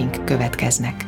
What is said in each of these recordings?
híreink következnek.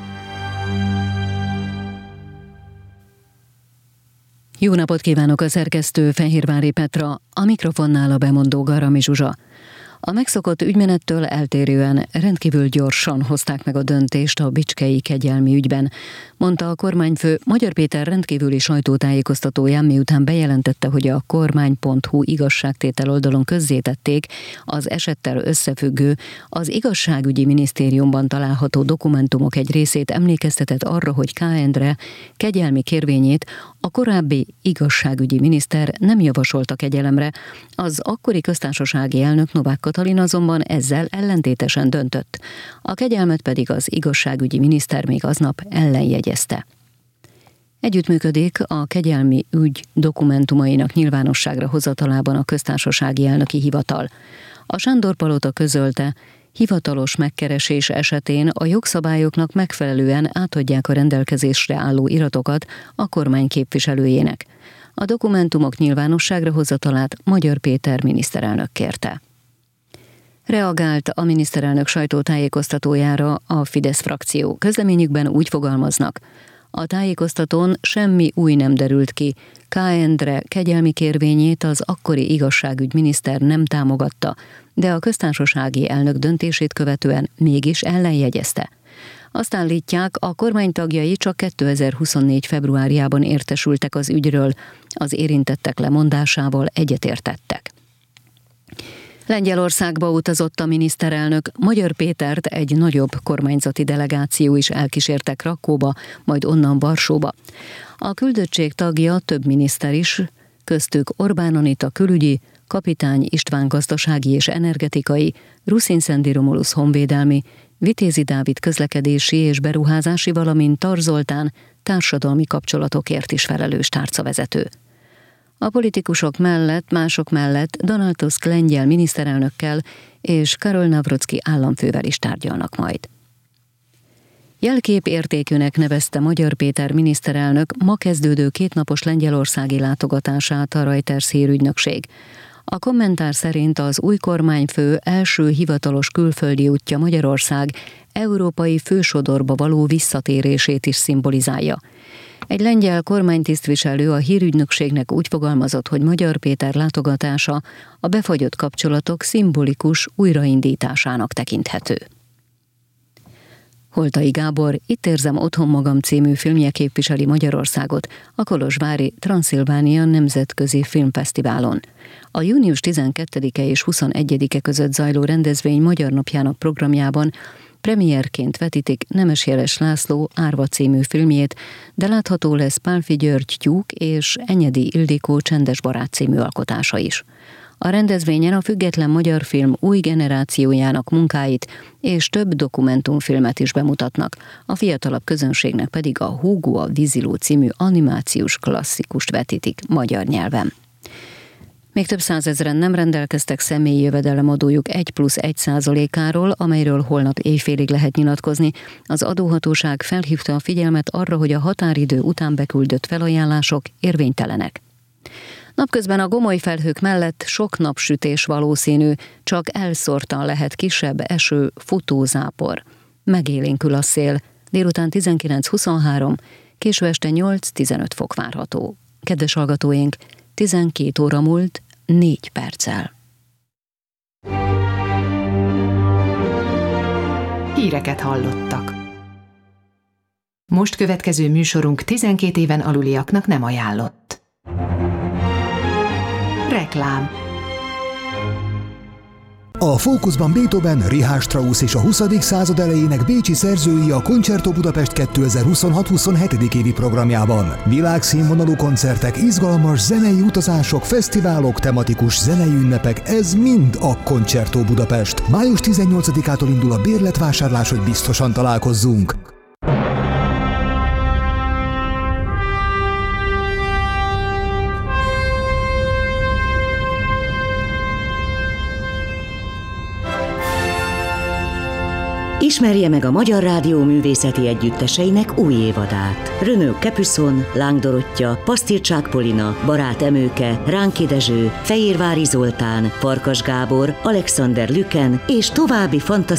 Jó napot kívánok, a szerkesztő Fehérvári Petra, a mikrofonnál a bemondó Garami Zsuzsa. A megszokott ügymenettől eltérően rendkívül gyorsan hozták meg a döntést a bicskei kegyelmi ügyben, mondta a kormányfő Magyar Péter rendkívüli sajtótájékoztatóján, miután bejelentette, hogy a kormány.hu igazságtétel oldalon közzétették az esettel összefüggő, az igazságügyi minisztériumban található dokumentumok egy részét, emlékeztetett arra, hogy K. Endre kegyelmi kérvényét a korábbi igazságügyi miniszter nem javasolta kegyelemre, az akkori köztársasági elnök Novák Katalin azonban ezzel ellentétesen döntött. A kegyelmet pedig az igazságügyi miniszter még aznap ellenjegyezte. Együttműködik a kegyelmi ügy dokumentumainak nyilvánosságra hozatalában a köztársasági elnöki hivatal. A Sándor-palota közölte, hivatalos megkeresés esetén a jogszabályoknak megfelelően átadják a rendelkezésre álló iratokat a kormány képviselőjének. A dokumentumok nyilvánosságra hozatalát Magyar Péter miniszterelnök kérte. Reagált a miniszterelnök sajtótájékoztatójára a Fidesz frakció. Közleményükben úgy fogalmaznak: a tájékoztatón semmi új nem derült ki. K. Endre kegyelmi kérvényét az akkori igazságügyminiszter nem támogatta, de a köztársasági elnök döntését követően mégis ellenjegyezte. Azt állítják, a kormány tagjai csak 2024. februárjában értesültek az ügyről, az érintettek lemondásával egyetértettek. Lengyelországba utazott a miniszterelnök, Magyar Pétert egy nagyobb kormányzati delegáció is elkísérte Krakóba, majd onnan Varsóba. A küldöttség tagja több miniszter is, köztük Orbán Anita külügyi, Kapitány István gazdasági és energetikai, Ruszin-Szendi Romulusz honvédelmi, Vitézi Dávid közlekedési és beruházási, valamint Tar Zoltán társadalmi kapcsolatokért is felelős tárcavezető. A politikusok mellett, mások mellett Donald Tusk lengyel miniszterelnökkel és Karol Nawrocki államfővel is tárgyalnak majd. Jelkép értékűnek nevezte Magyar Péter miniszterelnök ma kezdődő kétnapos lengyelországi látogatását a Reuters hírügynökség. A kommentár szerint az új kormányfő első hivatalos külföldi útja Magyarország európai fősodorba való visszatérését is szimbolizálja. Egy lengyel kormánytisztviselő a hírügynökségnek úgy fogalmazott, hogy Magyar Péter látogatása a befagyott kapcsolatok szimbolikus újraindításának tekinthető. Holtai Gábor Itt érzem otthon magam című filmje képviseli Magyarországot a kolozsvári Transzilvánia Nemzetközi Filmfesztiválon. A június 12-e és 21-e között zajló rendezvény Magyar Napjának programjában premierként vetítik Nemes Jeles László Árva című filmjét, de látható lesz Pálffy György Tyúk és Enyedi Ildikó Csendes barát című alkotása is. A rendezvényen a független magyar film új generációjának munkáit és több dokumentumfilmet is bemutatnak, a fiatalabb közönségnek pedig a Hugo a víziló című animációs klasszikust vetítik magyar nyelven. Még több százezren nem rendelkeztek személyi jövedelemadójuk 1+1%-áról, amelyről holnap éjfélig lehet nyilatkozni. Az adóhatóság felhívta a figyelmet arra, hogy a határidő után beküldött felajánlások érvénytelenek. Napközben a gomoly felhők mellett sok napsütés valószínű, csak elszórtan lehet kisebb eső, futózápor. Megélénkül a szél, délután 19-23, késő este 8-15 fok várható. Kedves hallgatóink, 12 óra múlt 4 perccel. Híreket hallottak. Most következő műsorunk 12 éven aluliaknak nem ajánlott. Reklám. A fókuszban Beethoven, Richard Strauss és a 20. század elejének bécsi szerzői a Concerto Budapest 2026-27. évi programjában. Világszínvonalú koncertek, izgalmas zenei utazások, fesztiválok, tematikus zenei ünnepek, ez mind a Concerto Budapest. Május 18-ától indul a bérletvásárlás, hogy biztosan találkozzunk. Ismerje meg a Magyar Rádió művészeti együtteseinek új évadát. Renaud Capuçon, Láng Dorottya, Pasztircsák Polina, Barát Emőke, Ránki Dezső, Fehérvári Zoltán, Farkas Gábor, Alexander Lüken és további fantasztikus